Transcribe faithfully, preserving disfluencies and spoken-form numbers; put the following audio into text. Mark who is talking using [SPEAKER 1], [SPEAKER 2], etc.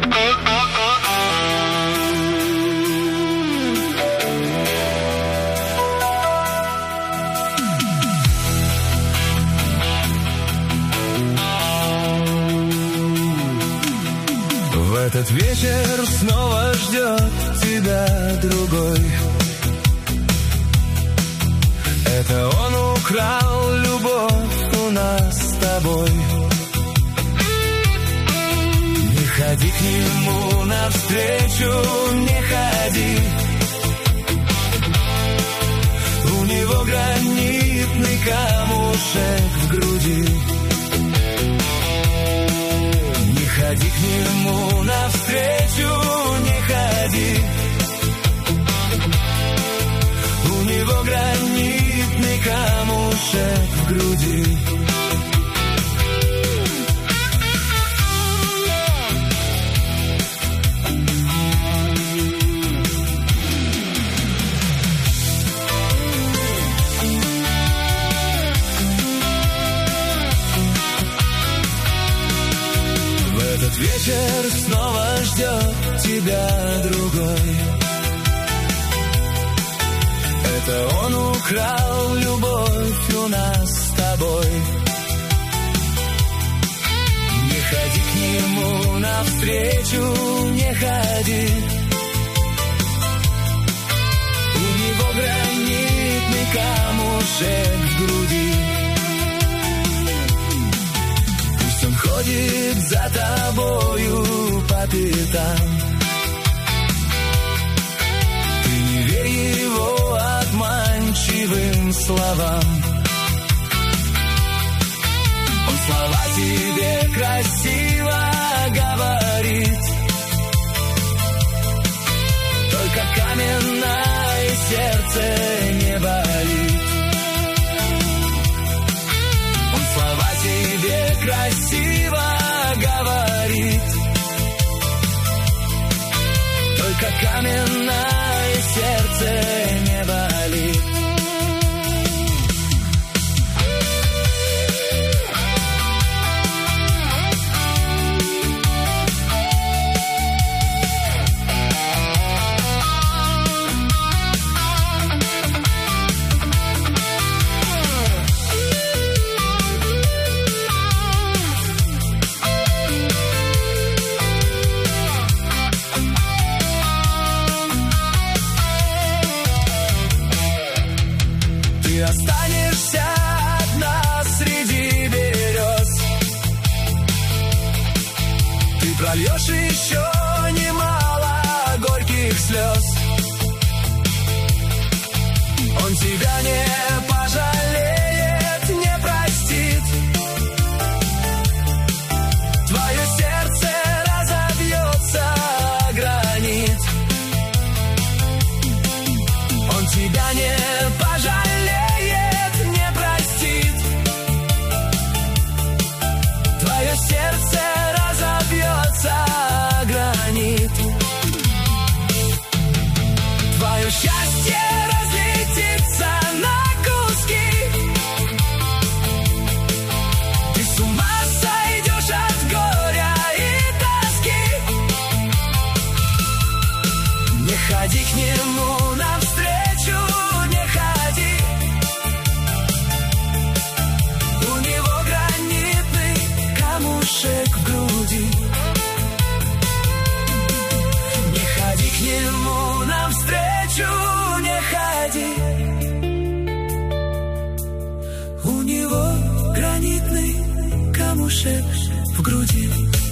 [SPEAKER 1] Этот вечер снова ждет тебя другой. Это он украл любовь у нас с тобой. Не ходи к нему навстречу, не ходи. У него гранитный камушек в груди. Не ходи к нему навстречу, не ходи. У него гранитный камушек в груди. Вечер снова ждет тебя другой. Это он украл любовь у нас с тобой. Не ходи к нему навстречу, не ходи. У него гранитный камушек в груди. Он ходит за тобою по пятам. Ты не верь его обманчивым словам. Он слова тебе красиво говорит, только каменное сердце не болит. Он слова тебе красиво говорит, только каменное сердце не болит. Останешься одна среди берез. Ты прольешь еще немало горьких слез. Он тебя не пожалеет, не простит. Твое сердце разобьется о гранит. Он тебя не пожалеет, сердце разобьется о гранит. Твое счастье разлетится на куски. Ты с ума сойдешь от горя и тоски. Не ходи к нему навстречу, не ходи. У него гранитный камушек в груди. Не ходи к нему навстречу, не ходи. У него гранитный камушек в груди.